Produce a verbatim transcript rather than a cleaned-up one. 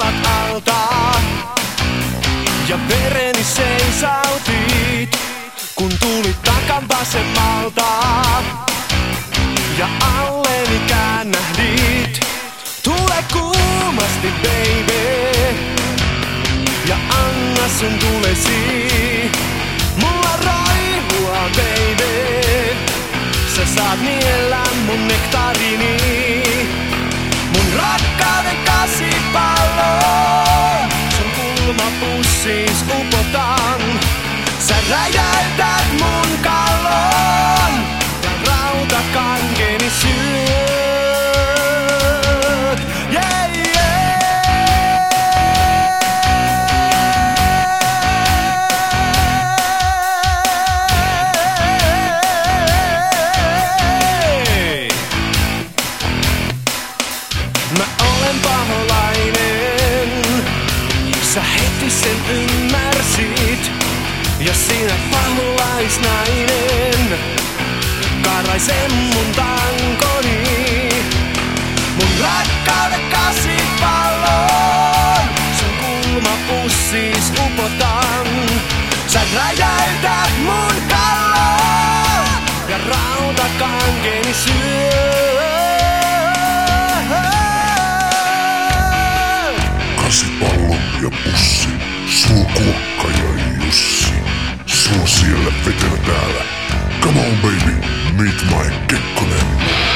jalat alta ja vereni seisautit, kun tulit takan vasemmalta ja alleni käännähdit. Tule kuumasti, baby, ja anna sun tulesi. Mulla raihua, baby, sä saat niellä mun nektarini. Mun rakkauden kasipallo, sun kulmapussis upotan. Sä räjäytät mun kallon ja rautakankeni syöt. Yeah, mä olen paholainen, sä heti sen ymmärsit. Ja sinä paholaisnainen karaise mun tankoni. Mun rakkauden kasipallon sun kulmapussis upotan. Sä räjäytät mun kallon ja rautakankeni syöt. Kasipallo ja pussi, suokuokka ja Jussi. Sua siellä vetellä täällä. Come on baby, meet my Kekkonen.